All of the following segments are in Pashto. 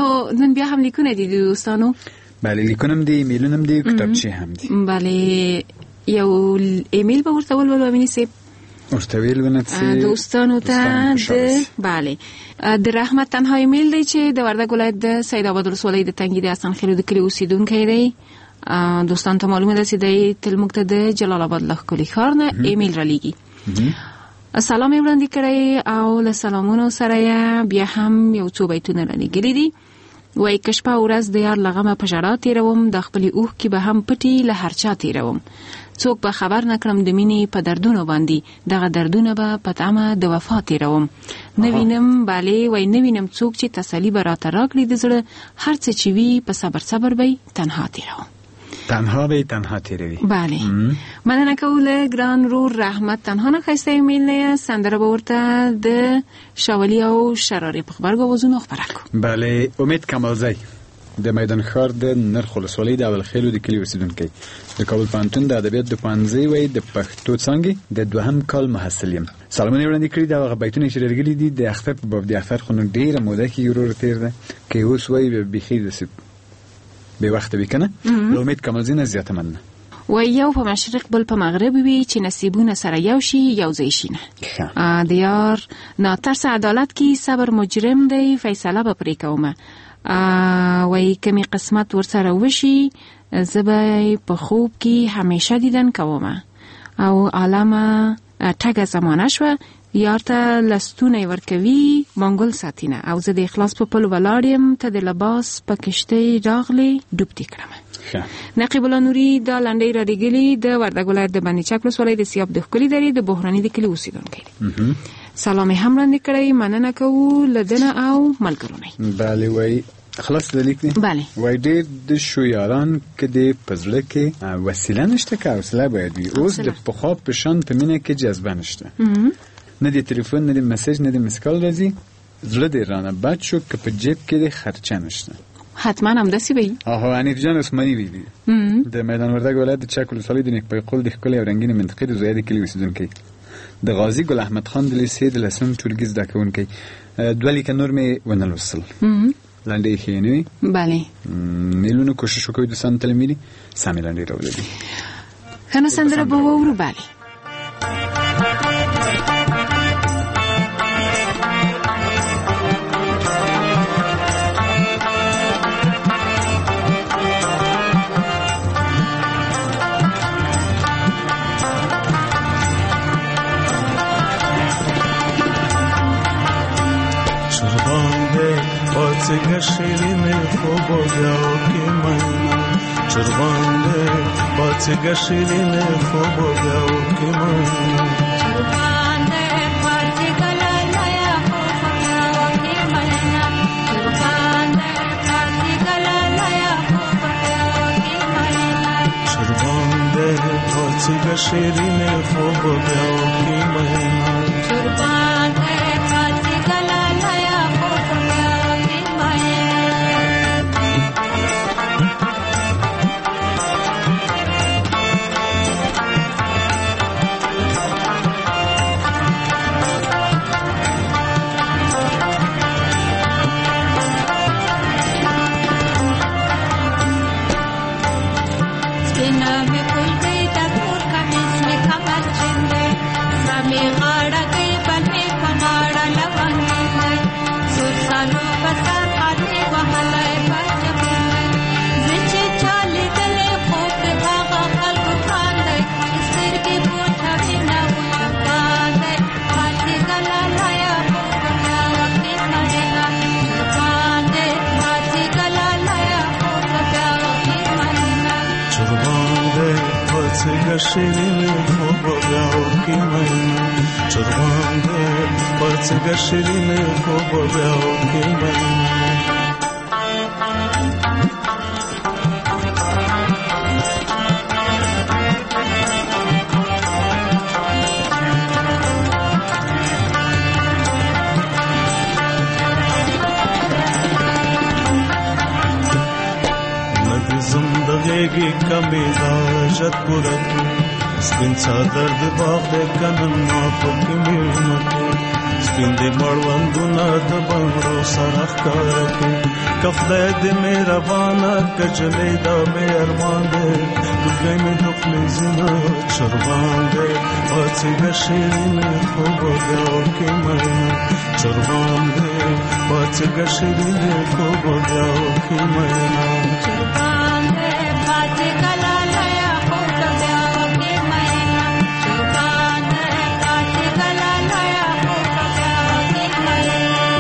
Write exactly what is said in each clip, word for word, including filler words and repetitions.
نو نن بیا هم لیکونه دي دوستانو؟ بله لیکونم دي، ایمیلونم دي، کتابچې هم دي. بله یو ایمیل به ورته ولولو امینی صاحب؟ ورته ویلونه چې دوستانو ته د بله د رحمت تنها ایمیل دی چې د وردګ ولایت د سید آباد ولسوالۍ د تنګي د حسن خیلو د کلي اوسیدونکی دی. دوستان ته معلومه ده چې دی تل موږ ته د جلال آباد له ښکلي ښار نه ایمیل را لیږي. سلام یې وړاندې کړی او له سلامونو سره یې بیا هم یو څو بیتونه را لیږلي دي. وایي که شپه ورځ د یار له غمه په ژړا تېروم، د خپلې اوښکې به هم پټې له هر چا تېروم. څوک به خبر نه کړم د مینې په دردونو باندې، دغه دردونه به په طعمه د وفا تېروم. نه وینم بلې وایي نه وینم څوک چې تسلي به راته راکړي د زړه، هر څه چې وي په صبر صبر به تنها تېروم. تنها به تنها تیروي. بله مننه کوله ګران رور رحمت تنها نه ښایسته ایمیل نه سندره به ورته د شاولي او شراري په خبرګو وزونو خبره کو. بله امید کمالزی د میدان ښار د نرخ ولسوالۍ د اول خیلو د کلي اوسیدونکی، د کابل پوهنتون د ادبیات د پوهنځي وایي د پښتو څانګې د دوهم کال محصل یم. سلامونه وړاندې کړي د هغه بیتونه چې راغلي دي د اختر په باب. د اختر خو نو ډېره موده کې ورور تېر ده که اوس وایي بیخي داسې به وخت وی کنه. امید کمالزی نه زیاته مننه. و یو په مشرق بل په مغرب وي چې نصیبونه سره یو شي یو ځای شي نه. د یار ناترس عدالت کې صبر مجرم دی، فیصله به پرې کومه. وایي کمی قسمت ورسره وشي زه به په خوب کې همیشه دیدن کومه. او عالمه ټګه زمانه شوه یار ته لستونه ورکوي مانګل ساتینه، او زه د اخلاص په پل ولاړ یم ته د لباس په کشتۍ راغلې ډوبتې کړمه. نقیب الله نوري دا لنډۍ را لیږلې د وردګ ولایت د بندي چک ولسوالۍ د سیاب د ښکلي درې د بحراني د کلي اوسیدونکی دی. سلام یې هم وړاندې کړی، مننه کوو له ده نه او ملګرو نه. بله وایي خلاص د لیک دی. بله وایي ډېر د شو یاران که د په زړه کې وسیله نشته که حوصله باید وي. اوس د پخوا په شان په مینه کې جذبه نشته، نه د تلیفون نه د مسیج نه د مسکال راځي. زړه دې رانه بد شو که په جیب کې د خرچه نشته. حتما همداسې وي. آها حنیف جان عثماني ویلي د میدان وردګ ولایت د چک ولسوالۍ د نیکپای قول د ښکلې او رنګینې منطقې د زویه د کلي اوسیدونکی، د غازي ګل احمد خان د لیسې د لسم ټولګي زده کوونکی. دوه لیکه نور مې ونه لوستل، لنډۍ ښې نه وي. بله میلونو کوشش وکوي دوستانو ته ملي سمې لنډۍ راولګي. ښه نو سندره به واورو. بله چربانده شیرین خوب و بیاو که من، چربانده باچه شیرین خوب و بیاو که من، چربانده باچه گلالایا خوب و بیاو که من، چربانده باچه گلالایا خوب و بیاو که من، چربانده باچه شیرین خوب و بیاو که من، چربانده باچه گلالایا خوب و بیاو که من. شیرین خوب و بیاو که من، چربانده باچه شیرین خوب و بیاو که من. زندگی کمی داشت برد سپین چادر دی باغ دی کنن ما پکی میرمکی سپین دی مروندونا دی بنگرو سرخ کارکی که خدای دې مهربانه که جلۍ دا بې ارمان دی لوګی مې د خولې ځینه چربان دی پاڅېږه شیرینې خوبه بیا وکړې مینه چربان دی پاڅېږه شیرینې خوبه بیا وکړې مینه چربان دی پاڅېږه لالیه خوبه بیا وکړې مینه چربان دی پاڅېږه لالیه خوبه بیا وکړې مینه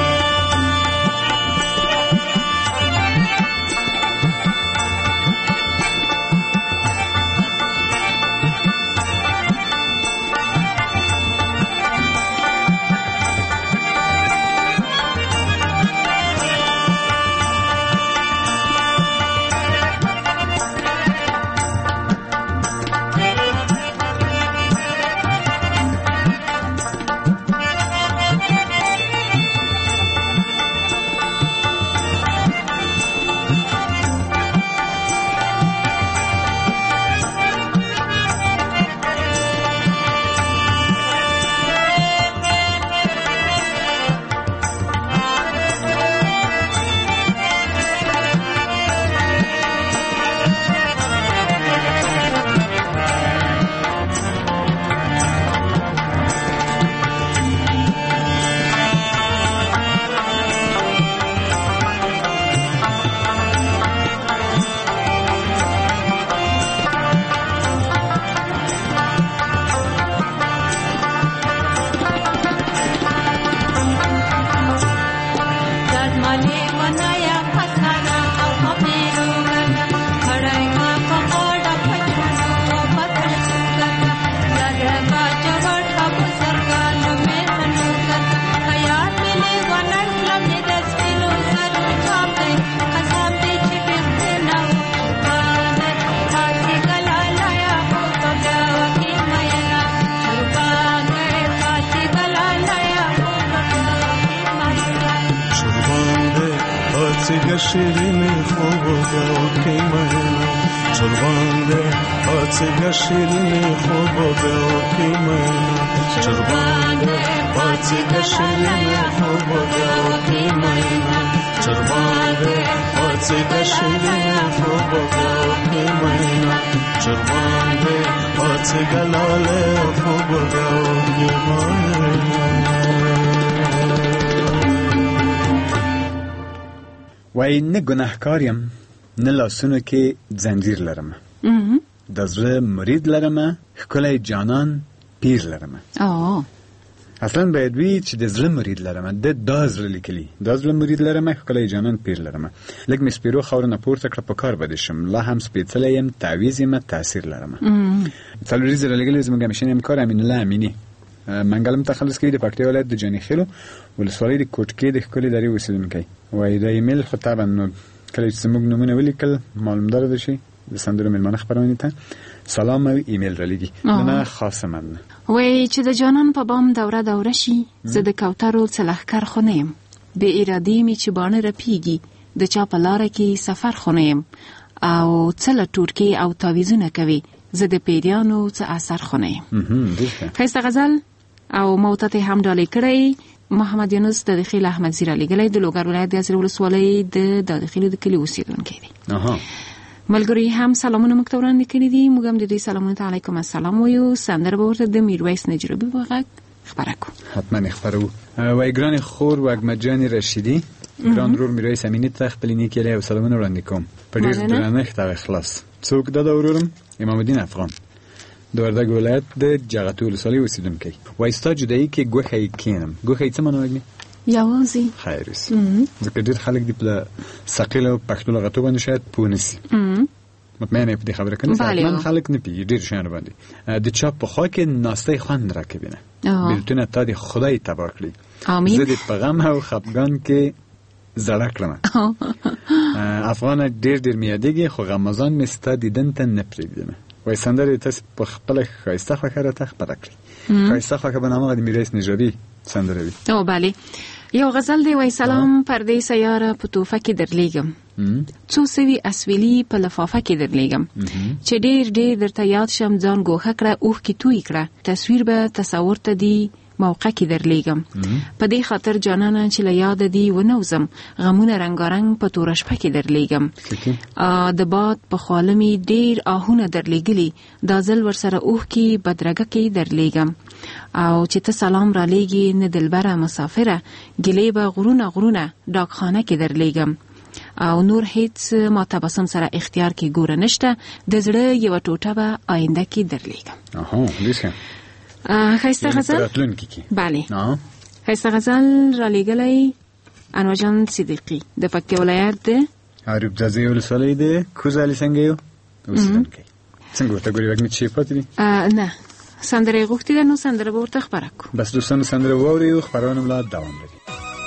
شیرینې خوبه بیا وکړې مینه چربان دی پاڅېږه شیرینې خوبه بیا وکړې مینه چربان دی پاڅېږه شیرینې خوبه بیا وکړې مینه چربان دی پاڅېږه شیرینې خوبه بیا وکړې مینه چربان دی پاڅېږه لالیه خوبه بیا وکړې مینه وای نه ګناهکار یم نه لاسونو کې زنجیر لرم د زړه مرید لرم ښکلی جانان پیر لرم آه اصلا باید وی چې د زړه مرید لرم د دا زړه لیکلی دا زړه مرید لرم ښکلی جانان پیر لرم لږ مې سپیرو خاوره نه پورته کړه په کار بده شم لا هم سپېڅلی یم تعویض یم تاثیر لرم څلوري زره لګلی زموږ همیشنی همکار امین الله امینی منګل متخلص کوي د پکتیا ولایت د جاني خیلو ولسوالۍ د کوټکې د ښکلي درې اوسېدونکی وایي د ایمیل خو طبعا نو کله چې زموږ نومونه ولیکل معلومدار ده شي د سندرو مېلمانه خپرونې ته سلام او ایمیل را لګي نه خاصه مننه وایي چې د جانان په بام دوره دوره شي زه د کوترو څه لښکر خو نه یم بې ارادې مې چې باڼه رپېږي د چا په لاره کې سفر خو نه یم او څه له ټوټکې او تاویزونه کوي زه د پیریانو څه اثر خو نه یم ښایسته غزل او موتت هم ډالۍ کړی محمد یونس د دخیل احمد زیرا لګلی د لوګر ولایت د ازرې ولسوالۍ د داخلي د کلي اوسېدونکی دی اها ملګري هم سلامونه موږ ته وړاندې کړي دي موږ هم د دې سلامونو ته علیکم السلام وایو سندره به ورته د میرویس نجربي په غږ خپره کړو حتما خپرو وای ګران خور وګمجان رشیدی ګران رور میرویس امینی ته خپل نیکی له سلامونه وړاندې کوم په ډیر درنښت او اخلاص څوک د ورورم امام الدین افغان د وردګ ولایت د جغتو ولسوالۍ اوسېدونکی وای ستا جدایي کې ګوښه یې کینم ګوښه یې څه معنی وګڼي یوازې خیر اوسي ځکه ډېر خلک دې په ثقیل او پښتو لغتو باندې شاید پوه نه سي مطمئنه په دې خبره کنه حتما خلک نه پیږي ډېر شیان باندې د چا په خوا کې ناستې خوند راکوي نه بلتونه تا دې خدای تبا کړي امين زه دې په غم او خفګان کې زړه کړم افغان ډېر ډېر میادېږي خو غمازان مې ستا دیدن ته نه پرېږدم وای سندره تاسو په خپل ښایسته خوښه راته خپره کړئ ښایسته خوښه به نامه د میرویس نجابي سندره وي او بله یو غزل دی وای سلام پردې سیاره په توفه کې درلیږم څو سوي اسویلي په لفافه کې درلیږم چې ډېر ډېر درته یاد شم ځان ګوښه کړه اوښکې توی کړه تصویر به تصور ته دی موقع کې درلیږم په دې خاطر جانانه چې له یاد دی ونوزم غمونه رنگارنګ په تور شپه کې درلیږم د باد په خالمي ډیر آهونه درلیږلي دا ځل ورسره اوه کې بدرګه کې درلیږم او چې ته سلام را لیږي نه دلبره مسافره ګلې به غرونه غرونه ډاکخانه کې درلیږم او نور هیڅ ما تبسم سره اختیار کې ګوره نشته د زړه یو ټوټه به آینده کې درلیږم. آها لیسه خیسته غزل بله خیسته غزل را لیږلی انور جان صدیقی د پکتیا ولایت د عرب ځای ولسوالۍ د کوزالي څنګه یو اوسېدونکی څنګه ورته ګوري وګنی چې پاتې دي نه سندره غوښتي ده نو سندره به ورته خبره کو بس دوستانو سندره واوري او خبرونه ملا دوام لري.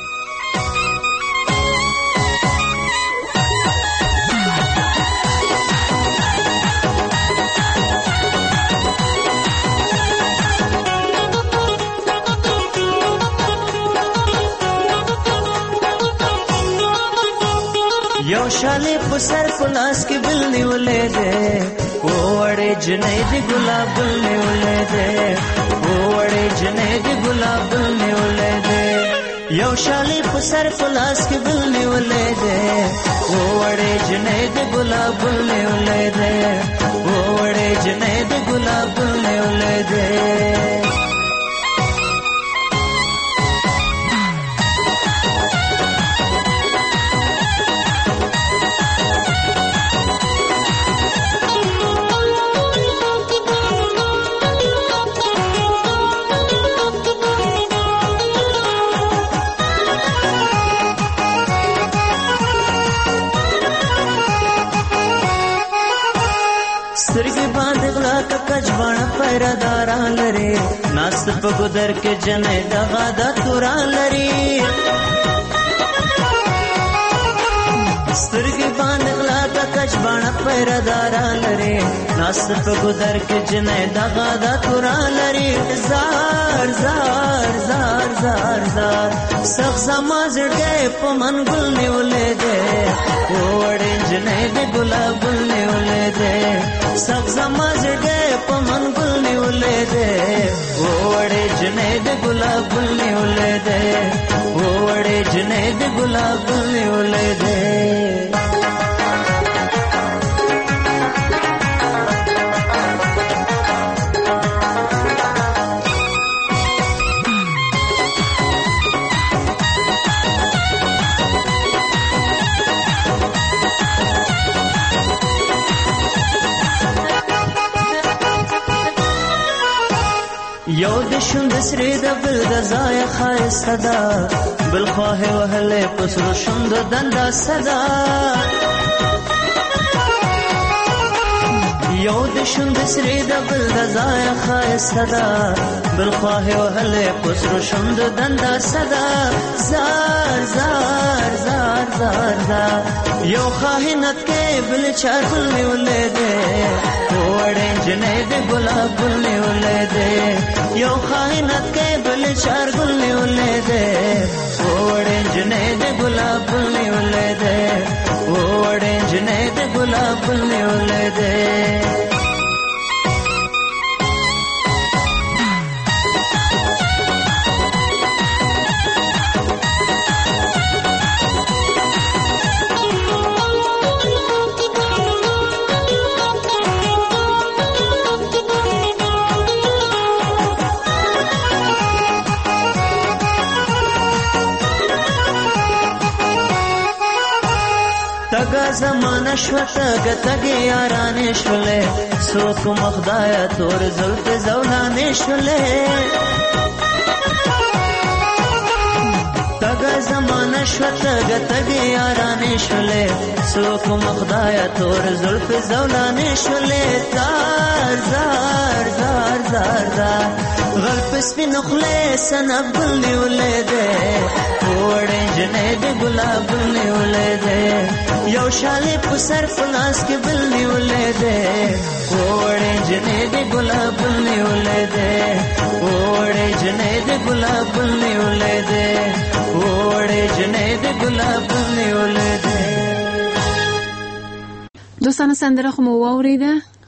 یو شاله په سر په لاس کې بل نیولې ده وړې جنې د ګلاب بل نیولې ده وړې جنې د ګلاب بل نیولې ده یو شاله په سر په لاس کې بل نیولې ده وړې جنې د ګلاب بل نیولې ده وړې جنې د ګلاب بل نیولې ده سترګې باندې غلا کجوان پیراداران لري ناس په ګدر کې جنې دغه د توران لري سترګې باندې غلا کجوان پیراداران لري ناس په ګدر کې جنې دغه د توران لري زار زار زار زار زار سخ زما زړګې په من ګل نیولې ده وړې جنې د ګلاب نیولې ده سخ زما زړګې په من ګل نیولې ده وړې جنې د ګلاب نیولې ده وړې جنې د ګلاب نیولې ده یو د شوند سری د بل د ځای خایسته ده بل خواه وهله پسرو شوند دنده صدا یو د شوند سری د بل د ځای خایسته ده بل خواه وهله پسرو شوند دنده صدا زار زار زار زار زار یو خاینت کې بل چار بل نیولې ده وړې جنې د ګلاب بل نیولې ده یو خاینت کې بل چار ګل نیولې ده وړې جنې د ګلاب بل نیولې ده وړې جنې د ګلاب بل نیولې ده تگا زمانه شوته گتگی یارانه شوله سوک مخدایا تور زلف زولانه شوله تگا زمانه شوته گتگی یارانه شوله سوک مخدایا تور زلف زولانه شوله زار زار زار زار زار غلپ سپی نخله سنب گل نیوله ده وړې جنې د ګلاب نیولې ده یو شاله په سر فلاس کې بل نیولې ده وړې جنې د ګلاب نیولې ده وړې جنې د ګلاب نیولې ده وړې جنې د ګلاب نیولې ده. دوستان سندره خو مو واوریده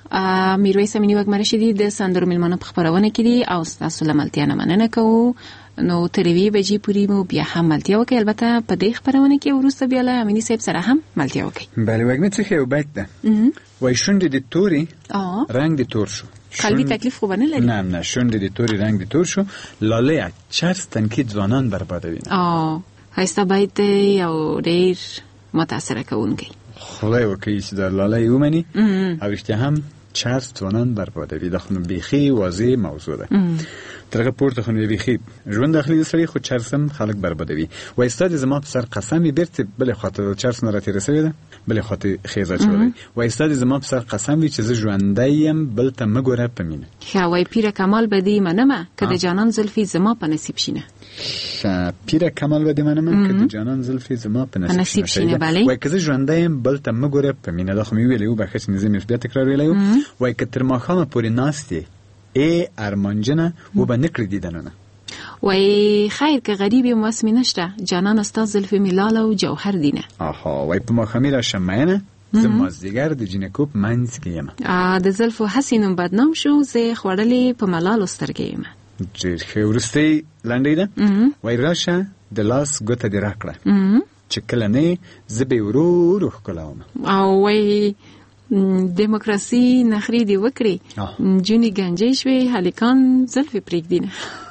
میرویس امینی وګ مرشدي د سندرو ملمنو په خبرونه کې دي او تاسو لملتیا نه مننه کوو. نو تروی بجې پوری مو بیا هم ملتیا وکړي. البته په دې خبرونه کې ورسته بیا له امینی صاحب سره هم ملتیا وکړي. بله وګ څه یو بیت ده وای شونډې د توري رنگ د تور شو. قلبي تکلیف خو نه لري. نه نه شونډې د توري رنگ د تور شو. لاله چرس تنکید ځوانان بربادوي. اه هستا بیت یو ډیر متاثر کوونکی. خدای وکړي چې د لاله ومني او رښتیا هم چرس ځوانان بربادوي. د خنو بيخي واضح موضوع ده. ترغه پورته خنو بيخي ژوند داخلي سړي خو چرسم خلک بربادوي. وای استاد زما په سر قسم بیرته بل خاطر چرس نه راته رسوي ده بل خاطر خیزه چوي. وای استاد زما په سر قسم وی چې ز ژوندایم بل ته مګوره پمینه. خوای پیر کمال بدی منمه که د جانان زلفي زما په نصیب شینه. پیر کمال بدی منمه که د جانان زلفي زما په نصیب شینه. وای که ز ژوندایم بل ته مګوره پمینه. دا خو ویلو بخښ نظم بیا تکرار ویلو. وای که تر ما خامه پوری ناستی ای ارمانجنه و به نکړی دیدنونه. وای خیر که غریبی موسمی نشته جانان استاد زلفی میلاله و جوهر دینه. آها وای په ما خمیره شمعینه زمازدیگر د جنکوب منځ کې یم. د زلفو حسینم بدنام شو زه خوړلې په ملال سترګې یم. ډېر ښه ورستی لنډی ده. وای راشه د لاس ګوته دې راکړه چې کله نه زه به ورو ورو ښکلاوم. او وای دیموکراسي نخري دی وکړي جونی گنجې شوي هلیکان زلفي پرېږدینه.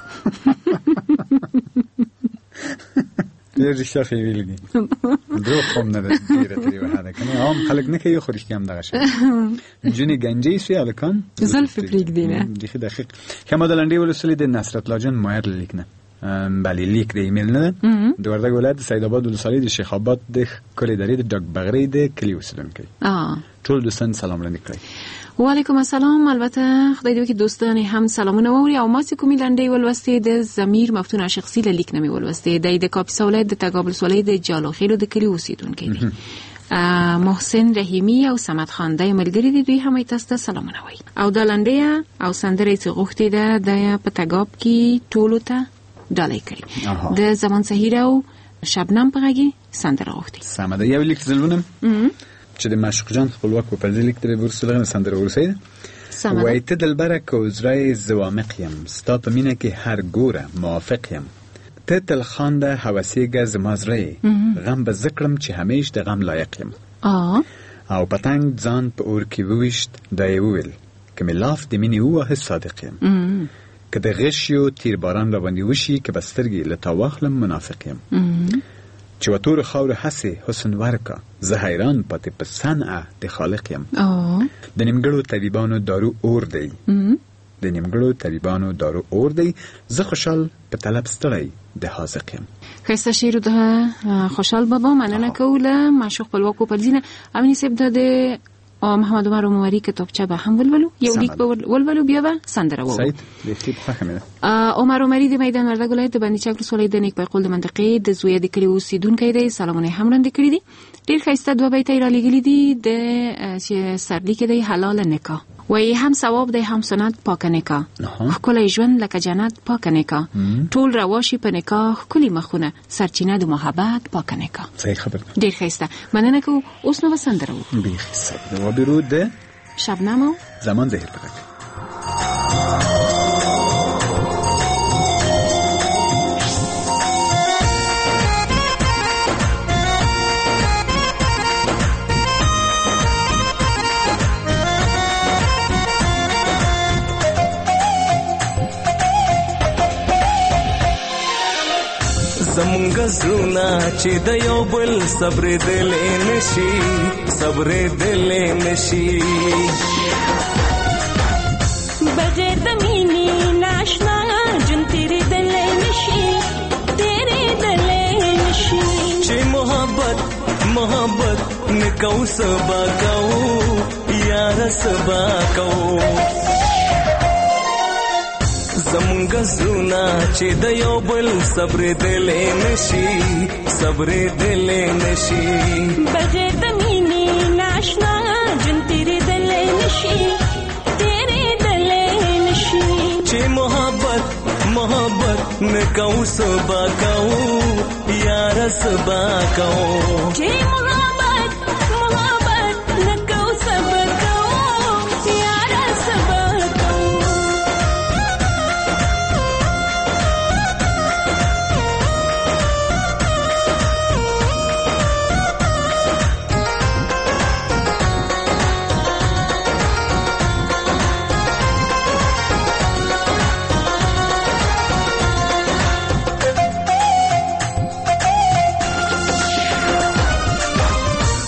ډېر رښتیا خو ویلګي درو کوم نه ډېره تری وهاده کنه هم خلک نه کوي خو رښتیا هم دغه شی جونی گنجې شوي هلیکان زلفي پرېږدینه. دغه دقیق کما د لنډي ولسلې د نصرت لاجن مایر لیک نه بله لیک د ایمیل نه د وردګ ولایت سید آباد ولسوالۍ د شیخ آباد د کلی درې د ډاک بغرې د کلی اوسیدونکی. ټول دوستان سلام وړاندې کړئ. وعلیکم السلام. البته خدای دې وکړي دوستان هم سلامونه ووري او ما چې کومې لنډۍ ولوستې د ضمیر مفتون شخصي له لیک نه مې ولوستې د د کاپیسا ولایت د تګاب ولسوالۍ د جالوخیلو د کلی اوسیدونکی دي. محسن رحیمی او سمد خان د ملګری دي دوی هم تاسو ته سلامونه وایي. او د لنډۍ او سندرې چې غوښتې ده د په تګاب کې ټولو ته ډالۍ کړي. د زمان سهیر او شبنم په غږی سندره غوښتي. سمه ده. یو لیک زلونم چې د معشوق جان خپلواک په پردي لیک د ورسره سندره ورسېده. وای ته دلبره کوزرای زوامق یم ستا په مینه کې هر ګوره موافق یم. ته تل خانده هوسیګه زما زړه غم به ذکرم چې همیش د غم لایق یم. او پتنګ ځان په اور کې وویشت دا یې وویل که مې لاف د مینې ووهه صادق یم. که د غش یو تیر باران را باندې وشي که بسترګې له تا واخلم منافق یم. چې و تور خاور حسي حسن ورکا زه حیران پاتې په صنعه د خالق یم. د نیمګړو طبيبانو دارو اور دی د نیمګړو طبيبانو دارو اور دی زه خوشحال په طلب ستړی د حاذق یم. خسته شیر ده خوشحال بابا مننه کوله معشوق خپلواکو پر دینه امینی صاحب د محمد عمر عمری کتابچه به هم ولولو یو لیک به ولولو بیا به سندره وو. سید لیکي په خمه عمر عمری د میدان وردګ ولایت د باندې چاکر سولې د نیک بیقول د منطقې د زوی د کلی اوسیدونکو دی. سلامونه هم وړاندې کړی دي. ډیر ښایسته دوه بیت را لګلی دي د چې سرلیک دی حلال نکاح وای هم ثواب دی هم سنت پاک نکاح. خپل ژوند لکه جنت پاک نکاح. ټول رواشي په نکاح کلی مخونه سرچینه د محبت پاک نکاح. صحیح خبر. ډیر ښایسته مننه کو. اوس نو سندره وو به حساب و برود شبنم زمان زهر پکړه. زمونږ زړونه چې د یو بل صبر دلې نشي صبر دلې نشي بغیر د مینې ناشنا جون تیرې دلې نشي تیرې دلې نشي چې محبت محبت نکو سبا کو یار سبا کو زمونږ زړونه چې د یو بل صبر دلې نشي صبر دلې نشي بغیر د مینې ناشنا جون تیرې دلې نشي تیرې دلې نشي چې محبت محبت نکو سبا کو یار سبا کو چې محبت محبت نکو سبا کو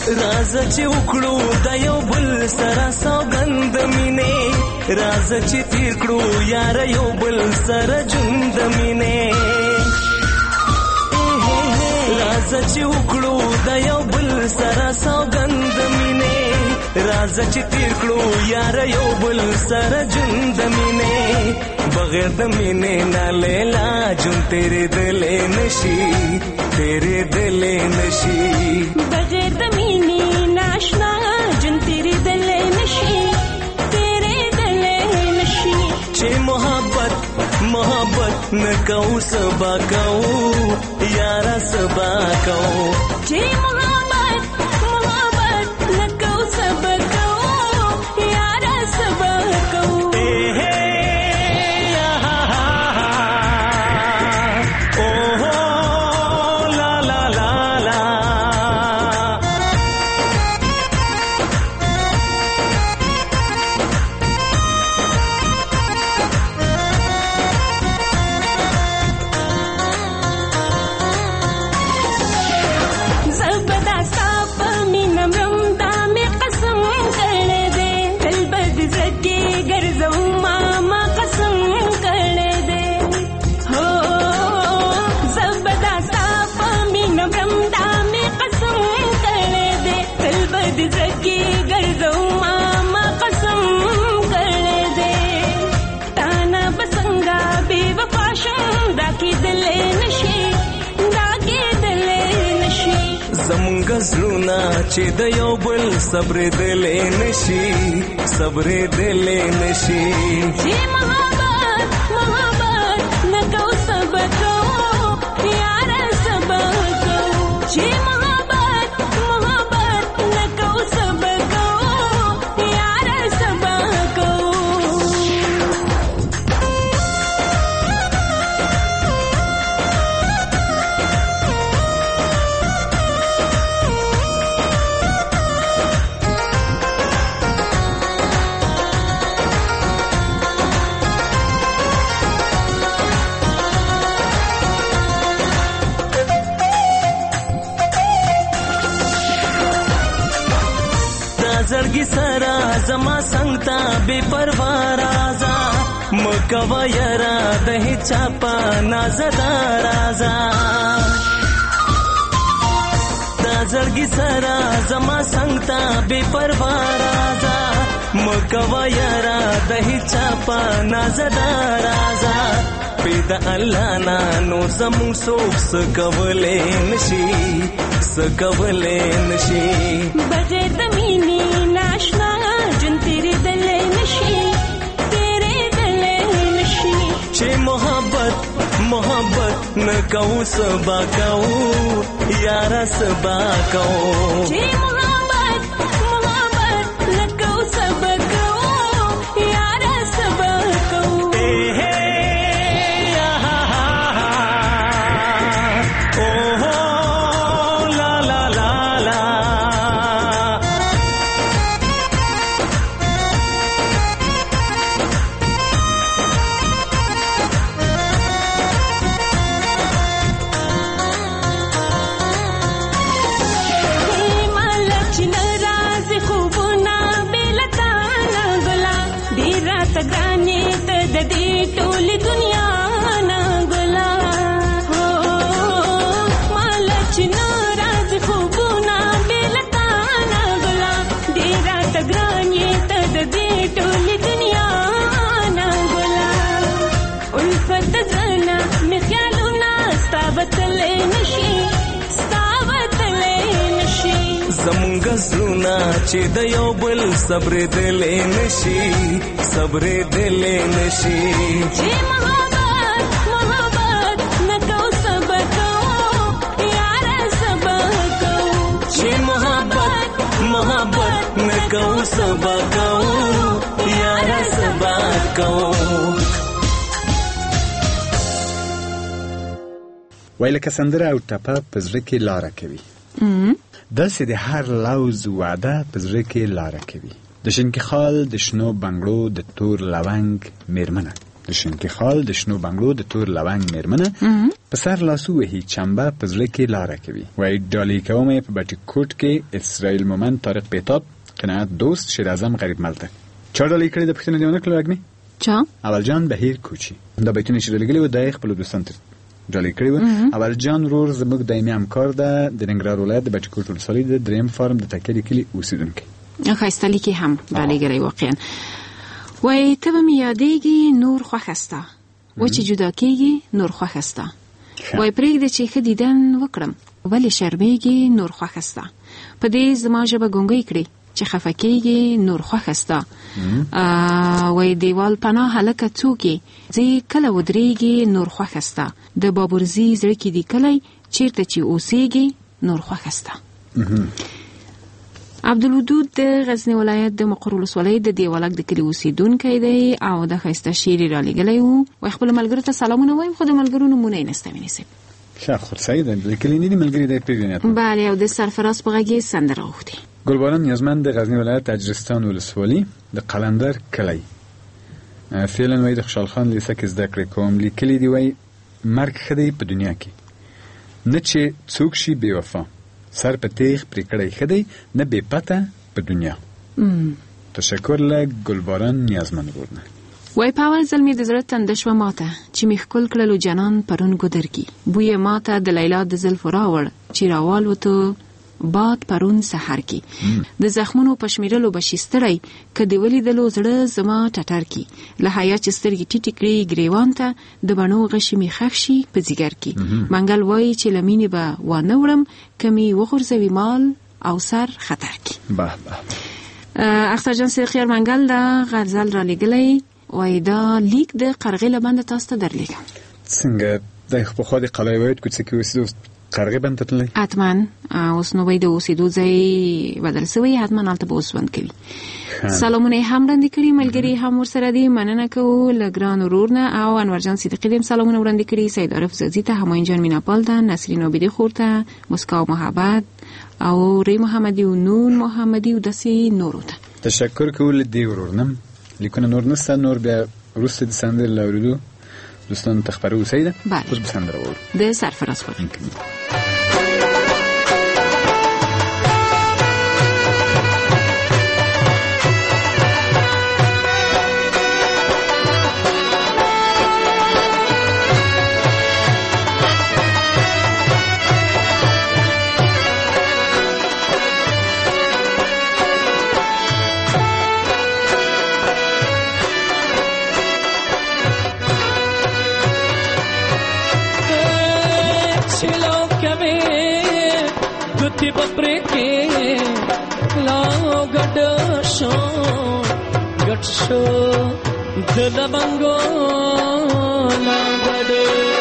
راځه چې وکړو د یو بل سره سوګند مینې راځه چې تیر کړو یار یو بل سره ژوند مینې راځه چې وکړو د یو بل سره سوګند مینې راځه چې تیر کړو یار یو بل سره ژوند مینې بغیر د مینې نه لیلا جون تیرې دلې نشي تیرې دلې نشي بغیر د مینې ناشنا جون تیرې دلې نشي تیرې دلې نشي چې محبت محبت نکو سبا کو یارا سبا کو چې محبت محبت نکو سبا کو یارا سبا کو زلونا چې د یو بل صبر دلې نشي صبر دلې نشي چې محبت محبت نکو صبر کو یار صبر کو چې محبت محبت نکو صبر کو یار صبر کو زړګي سره زما څنګ ته بے پروا رازا مکوا یرا د هیچا په نازدا رازا دا زړګي سره زما څنګ ته بے پروا رازا مکوا یرا د هیچا په نازدا رازا پیدا الله نا نو زمو سوک سکولې نشي سکولې نشي بغیر د مینې ناشنا جون تیرې دلې نشي تیرې دلې نشي چې محبت محبت نکو سبا کو یارا سبا کو چې محبت محبت نکو سبا کو یارا سبا کو ټول دنیا نا ګلا هو مالچ ناراض خوبونه بلتا نا ګلا ډیرا تګرانې ته د دې ټول دنیا نا ګلا الفت زنا می خیالونه ستابتلې نشي ستابتلې نشي زمونږ زړونه چې د یو بل صبر دلې نشي صبر دلې نشي چې محبت محبت نکو صبر کو یار صبر کو چې محبت محبت نکو صبر کو یار صبر کو ویل که سندره او ټپه په زړه کې لاره کوي داسې د هر لوز وعده په زړه کې لاره کوي د شینکي خال د شنو بنګړو د تور لونګ میرمنه د شینکي خال د شنو بنگلو د تور لونګ میرمنه په سر لاسو وهي چمبه په زړه کې لاره کوي. وایي ډالۍ کوم یې په بټي کوټ کې اسرائیل مومن طارق پیتاب قناعت دوست شیر اعظم غریب ملته. چا ډالۍ کړې د پښتنې دیونه کړه راګنی چا اول جان بهیر کوچی دا بیتونه چې ډالۍ کړي و د خپل دوستان ته ډالۍ کړي و. اول جان رور زموږ دایمي همکار ده د ننګرهار ولایت د بټي کوټ ولسوالۍ د دریم فارم د تکری کلی اوسیدونکی. ښایسته لیکي هم ډالۍ ګرای واقعا. وای ته به مې یادېږي نور خوښ استه و چې جدا کېږي نور خوښ استه. وای پرېږده چې ښه دیدن وکړم ولې شرمېږي نور خوښ استه. په دې زما ژبه ګونګۍ کړې چې خفه کېږي نور خوښ استه. وای دیوال پناه هلکه څوکې ځې کله ودرېږي نور خوښ استه. د بابرزي زړه کې دی کلی چېرته چې اوسېږي نور خوښ استه. عبدالودود د غزنی ولایت د مقر ولسوالۍ د دیوالک د کلي اوسیدونکی دی او د ښایسته شعر یې رالیږلی و. وایي خپلو ملګرو ته سلامونه وایم خو د ملګرو نومونه یې نسته وینې صاحب. ښه خورسایي ده د کلي نه دي ملګري دی پېژنې. بله او د سرفراز په غږ یې سندره غوښتې. ګلباران نیازمند د غزنی ولایت اجرستان ولسوالي د قلندر کلی فعلا وایي د خوشحال خان لیسه کې زده کړې کوم. لیکلي دي وایي مرګ ښه دی په دنیا کې نه چې څوک شي بې وفا سر په تیغ پرې کړی ښه دی نه بې پته په دنیا. تشکر له ګلباران نیازمند ورنه. وای په اول ځل مې د زړه تنده شوه ماته چې مې ښکل کړلو جانان پرون ګودرګي. بوی یې ماته د لیلا د زلفو راوړ چې راوالوتو باد پرون سحر کی. د زخمونو په شمیرلو بشي ستړی که د ولیدلو زړه زما ټټر کی. له حیا چې سترګې ټیټې کړي ګریوان ته د بڼو غشي مې ښخ شي په ځیګر کی. منګل وایي چې له مینې به وانه وړم که مې وغورځوي مال او سر خطر کی. به به اختر جان صدیقیار منګل دا غزل را لیږلی. وایي دا لیک د قرغې له بنده تاسو ته درلیږم. څنګه د پخوا د قلعه وایډ کوڅه کې اوسېدو قرغې بند ته تللی؟ حتما اوس نو به د اوسېدو ځای بدل سوی حتما هلته به اوس ژوند کوي. سلامونه یې هم وړاندې کړي ملګري هم ورسره دي. مننه کوو له ګران ورور نه او انورجان صدیقي هم سلامونه وړاندې کړي. سید عارف زازي ته همایون جان میناپال ته نسرین عابدي خور ته مسکا او محبت او ری محمدي او نون محمدي او داسې نورو ته تشکر کوو له دې ورور نه. لیکونه نور نسته نور بیا وروسته د سندرې له اورېدو دوستانو ته خپره اوسئ ده. اوس به سندره واورو د سرفراز خور. Show the bango langade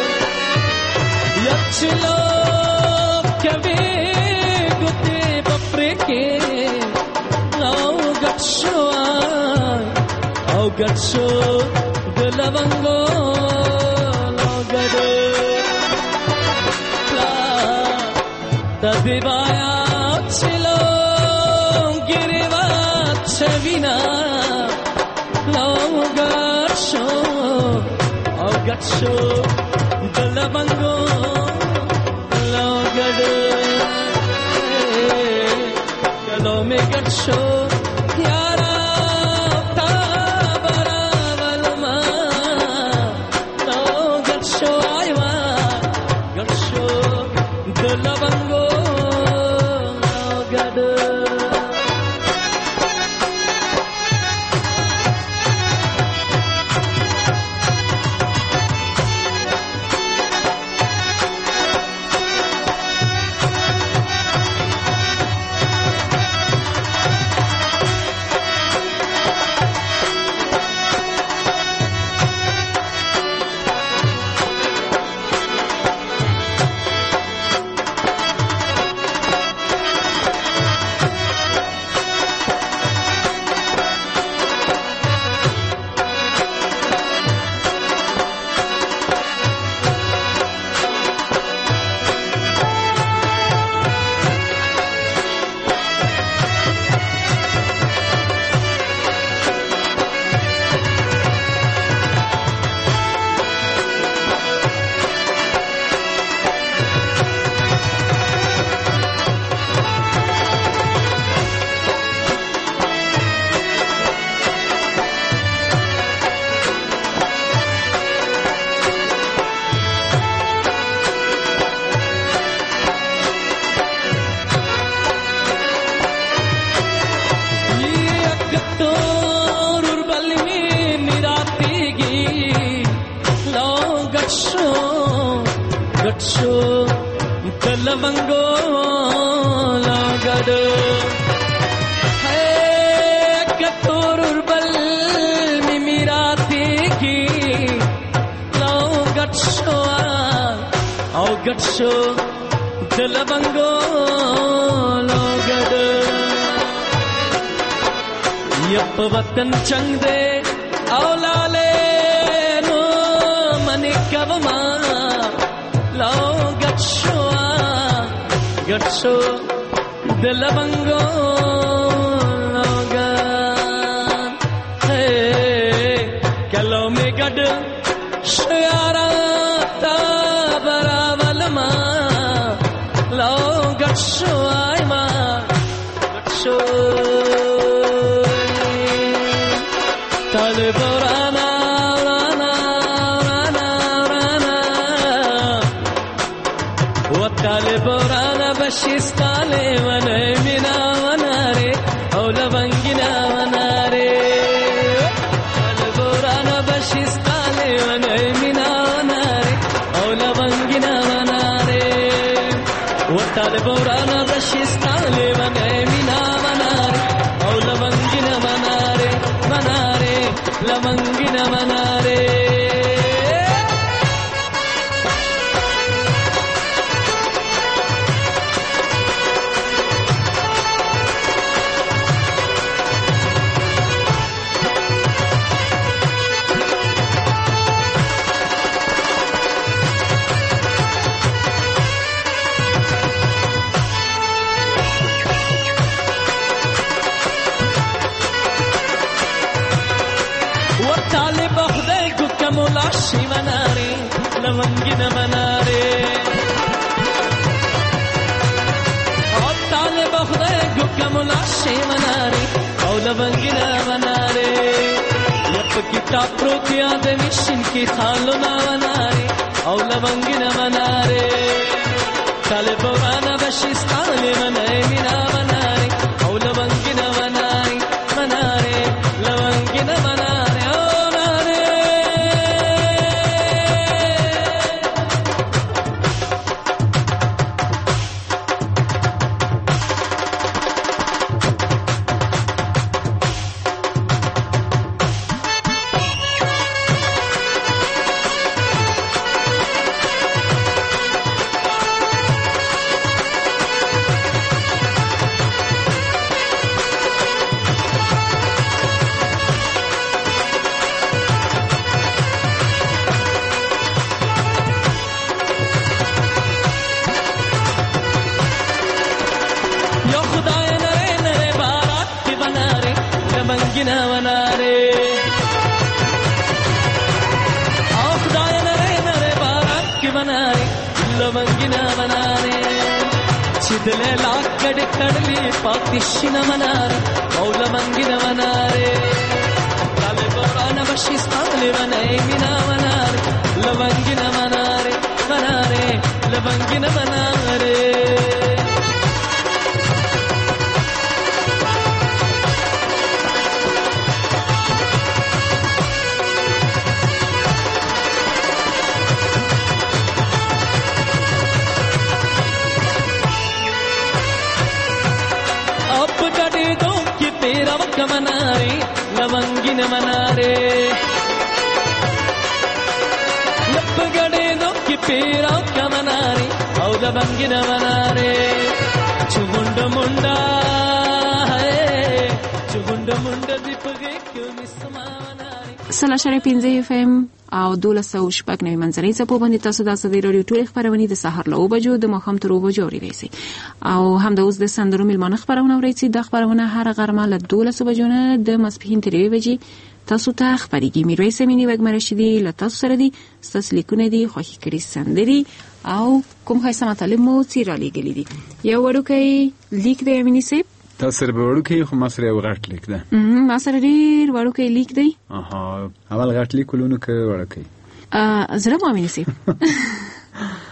yachilo kave gutte papreke lao gatsho au gatsho the bango langade la tabivaya chilo giriva chavina Gatsho, the labango, logade, hello me gatsho, yara, tabara valma, no gatsho aywa, gatsho, the labango, logade. کتور بلمی میراتیگی لو گچو گچو دلونگو لاگڑ ہے کتور بلمی میراتیگی لو گچو او گچو دلونگو لاگڑ یپ وطن چنگ دے اولالے نو منی کبما لاؤ گچھو گچھو دل بنگو لوگا ہے کلو میں گڈ شیارا تا براول ما لاؤ گچھو آئی ما گچھو طالب رانا رانا رانا رانا وطالب رانا بشيستالي وانا منا وناري أولا بنجنا وناري طالب رانا بشيستالي وانا منا وناري أولا بنجنا وناري وطالب رانا بشيستالي وانا منا وناري أولا بنجنا وناري وناري لمنگنا منارے ملاشي مناري لمنگنا مناري طالب خدای گوکا ملاشي مناري او لمنگنا مناري یپ کتاب پروت یاد مشین کی خالونا مناري او لمنگنا مناري طالب وانا بشيستاني مناري منا مناري او لمنگنا مناري مناري لمنگنا مناري لمنگنا منارے او خدای نرے نرے بارات کی منارے لمنگنا منارے چدلے لاکڑ کڑلی پاکشنا منارے او لمنگنا منارے طالب رانا بشیستانلے منائے منا منارے لمنگنا منارے منارے لمنگنا منارے منارے لونگن منارے لب گڑے دو کی پیرا کا منارے او لونگن منارے چگنڈ منڈا ہے چگنڈ منڈا دیپگے کیوں نسما منارے سلا شری پینځه اف ام او دولس او شپږ نوي منځري زپو باندې تاسو د سدي رادیو ټول خبرونه د سحر له بجو د مخام تر بجو اوریدئ او هم د اوس د سندرو ملمانه خبرونه اوریدئ د خبرونه هر غرمه له دولس بجو نه د مسپهین تر یوې بجې تاسو ته خبرېږي میرویس امینی وګمر شدي له تاسو سره دي تاسو لیکونه دي خوښی کړی سندري او کوم خاصه مطالب مو چیرې لګلې دي یو وړوکی لیک دی امینی سیب تاسو سره وړوکی خو ما سره یو غټ لیک ده ما سره ډیر وړوکی لیک دی اها اول غټ لیک ولونو کې وړوکی ا زړه مو امینی سیب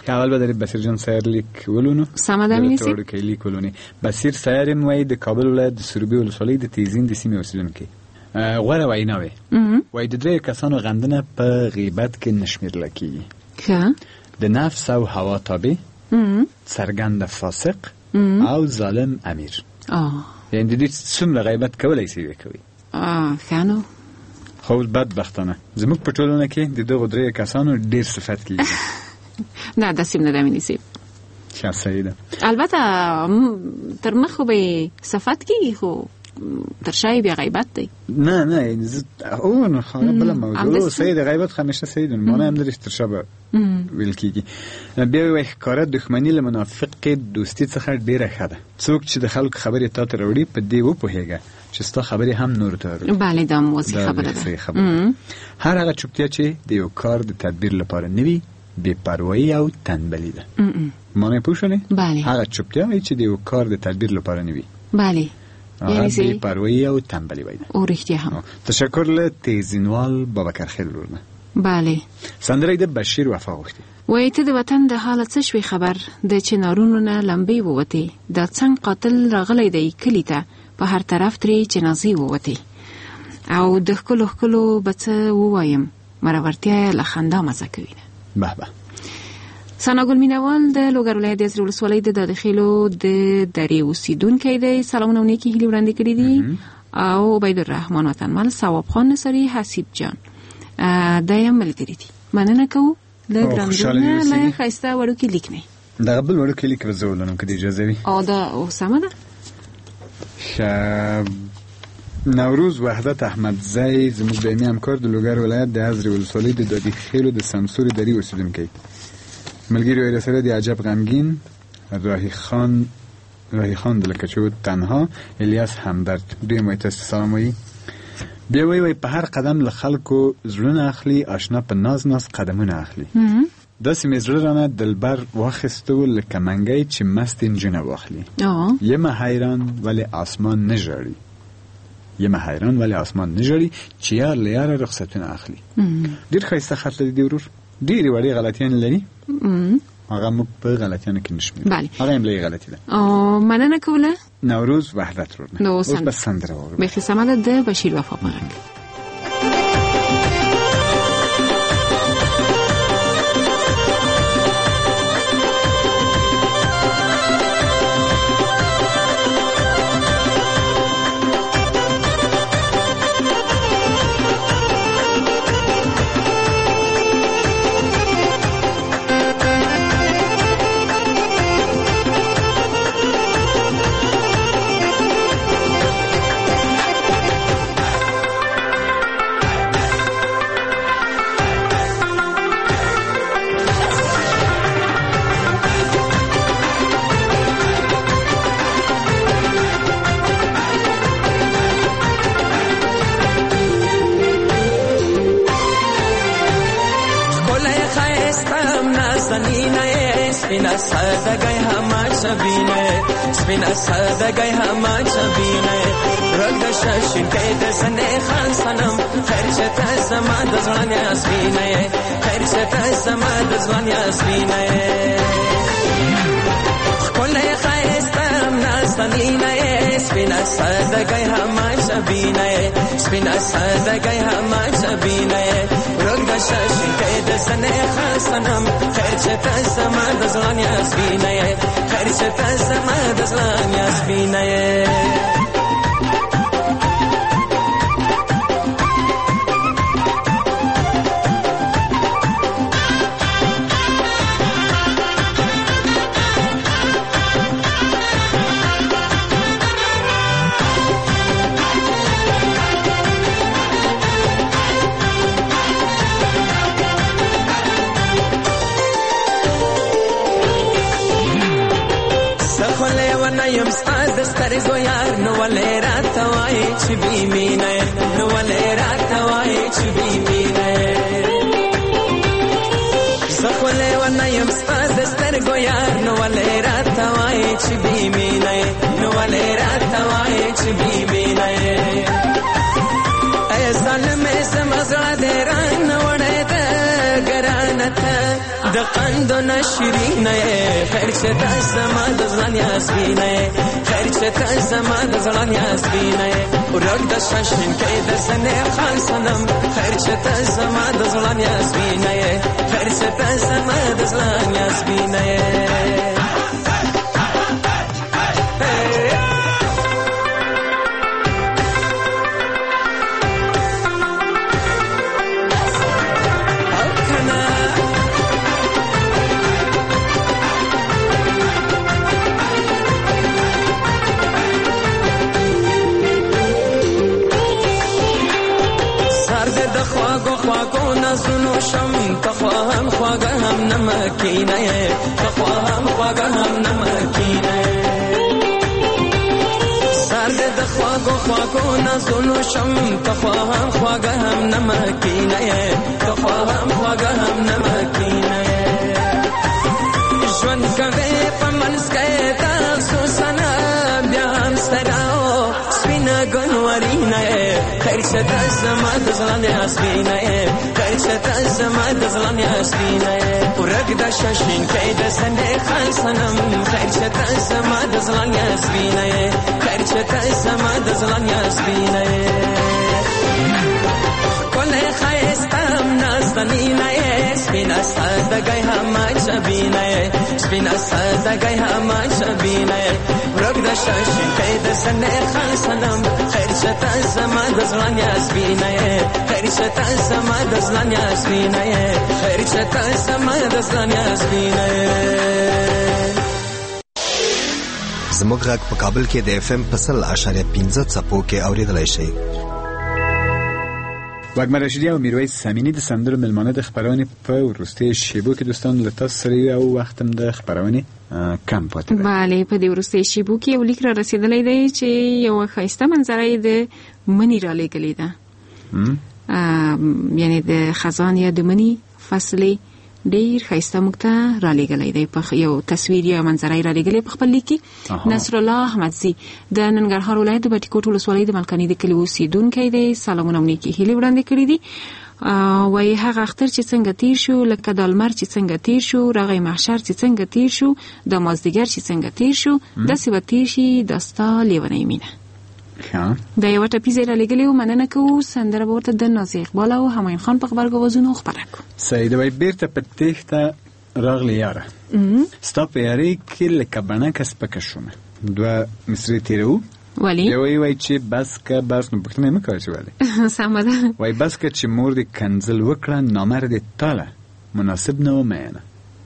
اول به در بصیر جان سیر لیک ولونو سمه ده می نسیم که لیک ولونی بصیر سیر وای د کابل ولایت د سروبي ولسوالۍ د تیزین د سیمې اوسیدونکي غوره ویناوي وای د درې کسانو غندنه په غیبت کې نشمیرل کیږي ښه د نفس او هوا تابع سرګند فاسق او ظالم امیر آه یعنی د دې څومره غیبت کولای شي وکوي آه خانو خو بدبختانه زموږ په ټولنه کې د دغه درې کسانو ډیر صفات کیږي نه داسې نه می نسیم ښه سیده البته تر مخه به صفات کیږي خو تر شای بیا غیبت دی نه نه او نه خو بل موضوع سید غیبت همیشه سید معنی هم درش تر شبه ویل کیږي بیا وای ښکارا دښمنی له منافق دوستی څخه ډیره خده څوک چې د خلکو خبرې تا ته وروړي په دې و پوهیږي چې ستا خبرې هم نور ته وروړي بله دا مو خبره ده هر هغه چوپتیا چې د یو کار د تدبیر لپاره نوي بے پروايي او تنبلی ده معنی پوه شئ بله هغه چوپتیا چې د یو کار د تدبیر لپاره نوي بله یعنی بے پروايي او تنبلی وای ده او رښتیا هم تشکر له تیزینوال بابکر خیل ورنه بله سندره د بشیر وفا غوښتي وای ته د وطن د حالت څه شوي خبر د چنارونو نه لمبې ووتې د څنګه قاتل راغلی دی کلی ته په هر طرف ترې جنازې ووتې او د ښکلو ښکلو به څه ووایم مرورتیا له خندا مزه کوي به به ثناګل مینوال د لوګر ولایت د ولسوالۍ د داخلو د درې اوسیدونکی دی سلامونه او نیکې هیلې وړاندې کړې دي او عبید الرحمن وطنمل ثواب خان نصری حسیب جان دا یې ملګري دي مننه کوو له ګرامدونه له ښایسته وړوکي لیک نه دغه بل وړوکي لیک به زه ولولم که د اجازه وي او دا او سمه ده نوروز وحدت احمدزی زموږ دایمي همکار د لوګر ولایت د حضرې ولسوالۍ د دادي خیلو د سمسوري درې اوسیدونکی ملګري ویل سره د عجب غمگین راهی خان راهی خان د لکچو تنها الیاس همدرد دوی مایته سلام وی بیا وی وی په هر قدم له خلکو زړونه اخلي آشنا په ناز ناز قدمونه اخلي داسې مې زړه رانه دلبر واخیستو لکه منګی چې مست نجونه واخلي یمه حیران ولی آسمان نه ژاړي یمه حیران ولی آسمان نه ژاړي چې یار له یاره رخصتونه اخلي ډېر ښایسته خط لري دی ورور ډېرې وړې غلطیانې لري هغه موږ په غلطیانو کې نشمیرو هغه هم لږې غلطي ده مننه کوله نوروز وحدت ورونه اوس به سندره واورو بیخي سمه ده د بشیر وفا په غږ سپینا سادگی هما چبینه سپینا سادگی هما چبینه رنگ ششین که دزن خان سنم خرچت زما دزوان یاسمینه خرچت زما دزوان یاسمینه کل خایستم نازنینه سپینا سادگی هما چبینه سپینا سادگی هما چبینه رنگ ششین که دزن خان سنم خرچت زما دزوان یاسمینه خرچت زما دزوان یاسمینه یم ستاد سترګو یار نو ولې راته وایې چې بې مینه نو ولې راته وایې چې بې مینه زه خو لیونه یم ستاد سترګو یار نو ولې راته وایې چې بې مینه نو ولې راته وایې چې بې مینه ای ظالمې زما زړه دې رانه وړی ده ګرانه ته د قند نشرینه خیر چې تاسو ما د ځان یاسمینه خیر چې تاسو ما د ځان یاسمینه ورګ د شاشن کې د سنې خان سنم خیر چې تاسو ما د ځان یاسمینه خیر چې تاسو ما د ځان یاسمینه سنو شم تخواهم خواگه هم نمکینه تخواهم خواگه هم نمکینه سرد دخواگو خواگو نزنو شم تخواهم خواگه هم نمکینه تخواهم خواگه هم نمکینه جوان کوي په منځ کې تاسو سنا بیا هم ستراو سپینا ګنورینه خیر چې تاسو ما د ځلان یاسمینه خیر چې تاسو ما د ځلان یاسمینه ورګ د شاشین کې د سندې خان سنم خیر چې تاسو ما د ځلان یاسمینه خیر چې تاسو ما د ځلان یاسمینه کله خایستم نازنینه سپینا سادګي هم شبینه سپینا سادګي هم شبینه ورګ د شاشین کې د سندې خان سنم خیر چې تاسو ما د ځلان یاسمینه خیر چې تاسو ما د ځلان یاسمینه خیر چې تاسو ما د ځلان یاسمینه زموږ غږ په کابل کې د اف ام پسل اشاریه پنځه څپو کې اوریدلای شئ. وګمر رشیدی او میرویس سامینی د سندرو ملمانه د خبرونه په ورسته شیبو کې دوستان له تاسو سره او وختم د خبرونه کم پاتې ده. bale په دې ورسته شیبو کې یو لیک را رسیدلې دی چې یو خاصه منظره د منی را لګلې ده. یعنی د خزان یا د منی فصلې ډیر خاصه مکته را لګلې دی په یو تصویر یا منظره را لګلې په خپل لیک کې نصر الله احمدزي د ننګرهار ولایت د بټکوټ ولسوالۍ د ملکانی د کلیو اوسیدونکو دی. سلامونه مونږ کې هلي وړاندې کړی دي. وای هغه اختر چې څنګه تیر شو لکه د لمر چې څنګه تیر شو راغی محشر چې څنګه تیر شو د مازدیګر چې څنګه تیر شو د سیو تیر شي دستا لیونی مینه دا یو ټپی زیرا لګلیو مننه کوو سندره ورته د نازي اقبال او همایون خان په خبرګو وزونو خبره کو سید وای بیرته په تخته راغلی یاره ستاپ یاري کې لکه بنا کس پک شومه دوه مصری تیرو ولی یو وای چې بس که بس نو پښتنه مې کوي ولی سمده وای بس که چې مور دې کنزل وکړه نامر دې تاله مناسب نه و مینه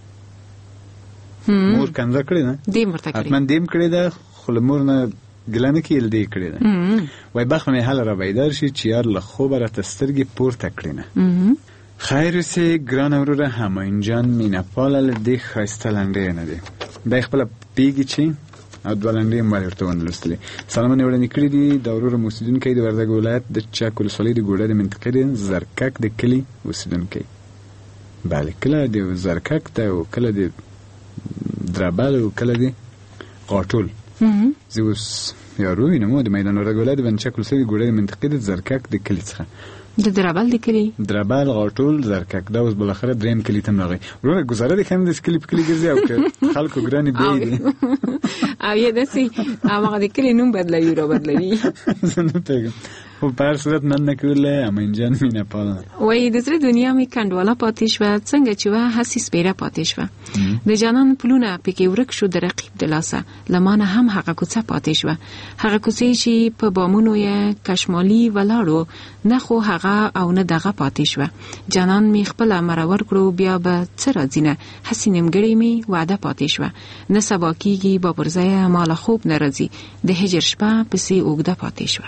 مور کنزل کړی نه دیم ورته کړی اتمن دیم کړی ده خو مور نه ګلانه کې ال دې کړی ده وای بخ مې حل را بیدار شي چې یار له خوب را تسترګي پورته کړی نه خیر سي ګران اوره هماین جان مینا پاله دې خاصه لنډه نه دي د خپل پیګی چی او دولندې مالورته ونلستلې سلامونه وړاندې کړې دي د اورور موسیدونکو د وردګ ولایت د چاکول سولې د ګوډه د منطقې د زرکک د کلی اوسیدونکو bale کله د زرکک ته او کله د درابل او کله د قاټول زوس یا روی نمو د میدان وردګ ولایت د چاکول سولې د ګوډه د منطقې د زرکک د کلی څخه د درابل د کلی درابل غاټول زرکک دا اوس بل اخره دریم کلی ته راغی ورونه گزاره د خیم د کلی په کلی ګرځي او خلکو ګرانی بي دي او یې دسي هغه د کلی نوم بدلوي را بدلوي زنه پیغام خو په هر صورت من نه کوله امین جان مینه پاله وای د زړه دنیا می کندواله پاتې شو څنګه چې وا حسي سپیره پاتې شو د جانان پلونه پکې ورک شو د رقیب د لاسه لمانه هم هغه کوڅه پاتې شو هغه کوڅه چې په بامونو یې کشمالي ولاړو نه خو هغه او نه دغه پاتې شو جانان می خپل مرور کړو بیا به څه راځینه حسي نیمګړی می وعده پاتې شو نه سبا کیږي با پرځای مال خوب ناراضي د هجر شپه پسې اوګده پاتې شو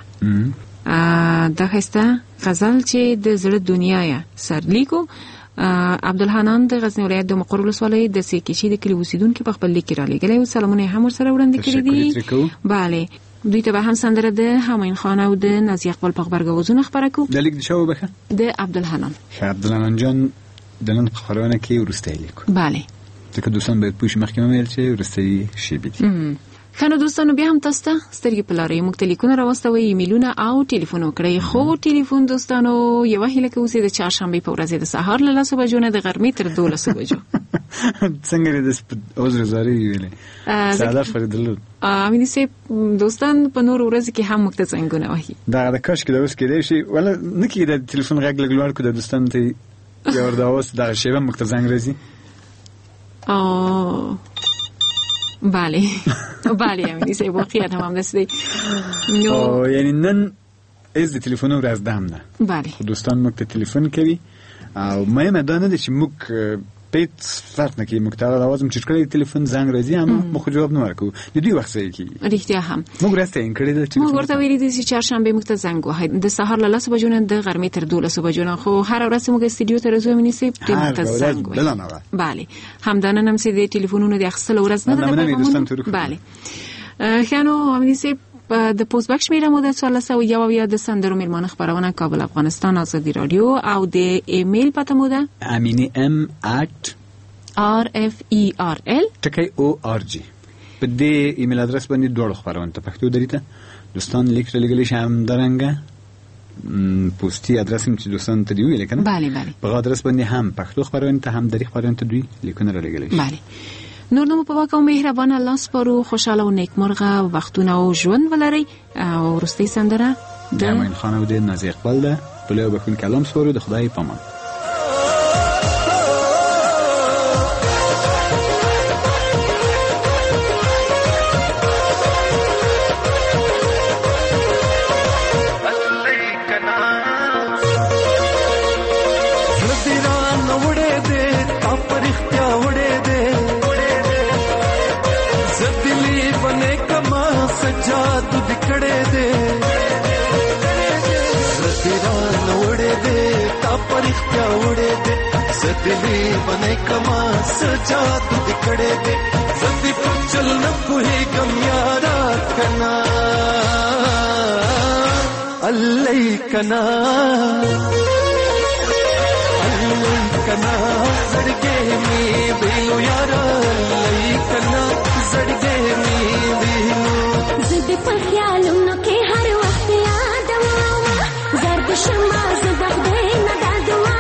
دا خسته غزل چې د زړه دنیا یا سرلیکو عبدالحنان د غزنی ولایت د مقر ولسوالۍ د سیکشي د کلی اوسیدونکو په خپل لیک را لګلې او سلامونه هم سره وړاندې کړې دي bale دوی ته به هم سندره د هماین خان او د نازي اقبال په خبرګو وزونه خبره کو د لیک د شو بخه د عبدالحنان عبدالحنان جان د نن خبرونه کې ورسته لیکو bale ځکه دوستان به پوښ مخکې مې چې ورسته شي بي خنو دوستانو بیا هم تاسو ته سترګې په لارې موږ ټلیفون راوستوي ایمیلونه او ټلیفون وکړئ خو ټلیفون دوستانو یو هیله کوي چې د چهارشنبه په ورځ د سهار له لاسو بجو نه د غرمې تر دولسو بجو څنګه دې د عذر زاري ویلې ساده فریدلو امین سي دوستان په نور ورځ کې هم مخته څنګه وایي دا د کاش کې د اوس کې دی شي ولا نکي د ټلیفون غږ لګلوړ کو د دوستان ته یو د اوس د شیبه مخته څنګه راځي آه بله بله امین سي واقعیت هم هم دستی نو یعنی نن از د ټلیفون ورځ دام نه بله دوستان مخته ټلیفون کوي او مې مدانه د چې موږ پیت فرق نه کوي مختار आवाज مې چټکړې ټلیفون زنګ راځي اما مخ جواب نه ورکو د دوی وخت ځای کی رښتیا هم موږ راستې انکړې د ټلیفون موږ ورته ویلي دي چې چهارشنبه مخته زنګ وهای د سهار له لس بجو نه د غرمې تر دولس بجو خو هر ورځ موږ استودیو ته راځو مې نسی مخته زنګ وای بله همدانه نم سي د ټلیفونونو د اخستل ورځ نه ده بله خانو امین سي د پوز بخش میره مو د څوارلس او یو یا د سندرو میرمن خبرونه کابل افغانستان آزادی رادیو او د ایمیل پته مو ده امینی ام at r f e r l ټکی او ار جی په دې ایمیل ادرس باندې دوړ خبرونه ته پښتو دریته دوستان لیک لګلی شم درنګه پوسټي ادرس هم چې دوستان ته دی ویل کنه bale bale په ادرس باندې هم پښتو خبرونه ته هم دری خبرونه ته دوی لیکونه لګلی bale نور نو په واکه مهربان الله سپارو خوشاله او نیکمرغه وختونه او ژوند ولري او ورستي سندره د امین خان او د نازي اقبال ده په له بخون کلام سپارو د خدای پامان दिली बने कमा सजाद दिखड़े दे सदी चल न कोई गम यारा कना अल्लाह कना अल्लाह कना जड़गे में बेलो यारा अल्लाह कना जड़गे में बेलो जिद पर ख्यालों न के हर वक्त याद आवा जर्द शमा ज़बह दे न दादुआ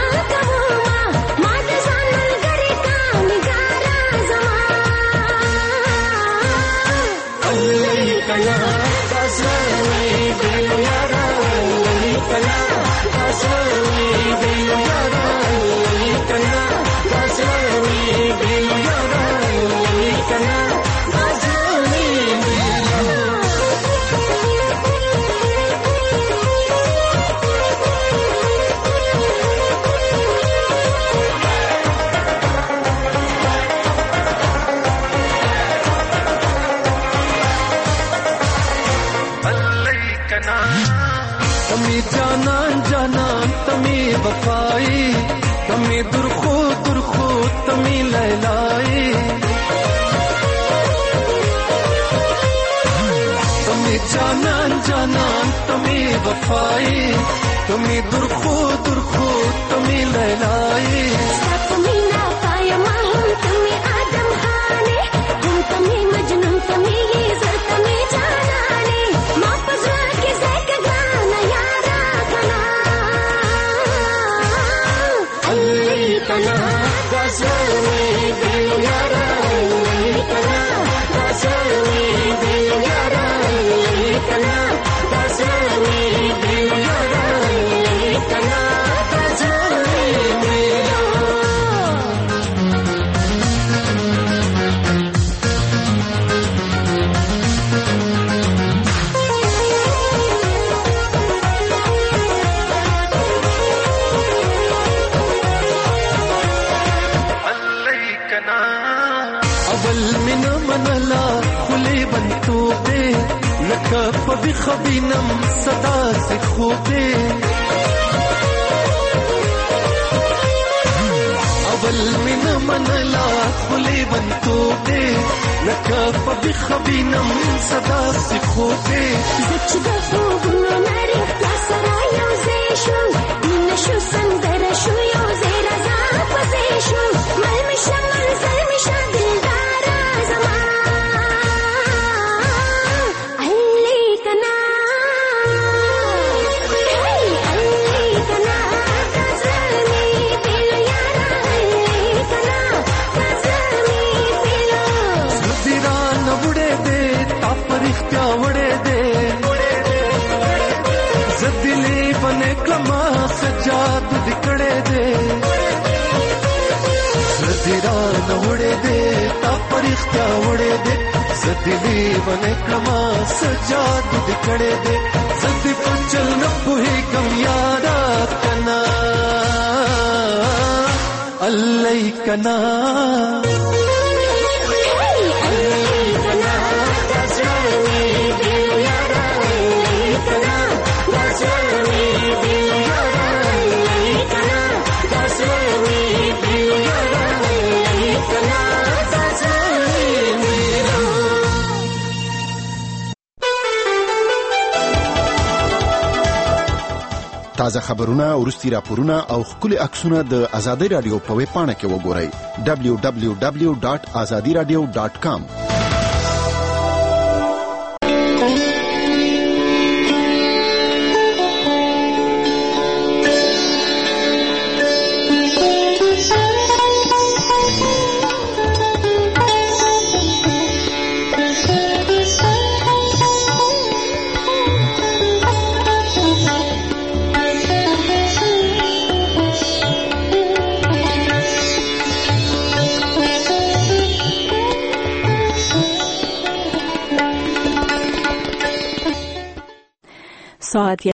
वफाई तमी दुरखो दुरखो तमी लैलाई तमी जानान जानान तमी वफाई तमी दुरखो दुरखो तमी लैलाई तमी ना पाया माहूम तमी आदम खाने तुम तमी मजनून तमी ये जर तमी जानाने माँ पजरा के ज़ैक गाना यारा कना कना गज़ले दिल यारा कना गज़ले दिल यारा कना गज़ले दिल यारा कना गज़ले منلا خلی بنتو دے لکا پبی خبینم صدا سے خوبے اول من منلا خلی بنتو دے لکا پبی خبینم صدا سے خوبے زچ دفو گنو ناری لاسرا یوزیشو نشو سندر شو یوزی رزا پزیشو ملمشا منزلمشا دلدار کلمه سجاد دکړې دې زديرا نوړې دې تا پرختیا وړې دې زدلی باندې کلمه سجاد دکړې دې زدي پچل نه پوهې کم یادا کنا الله کنا تازه خبرونه ورستي راپورونه او خولي عکسونه د آزادۍ رادیو په ویب پاڼه کې وګورئ دبلیو دبلیو دبلیو ډاټ آزادي رادیو ډاټ کام. ساعت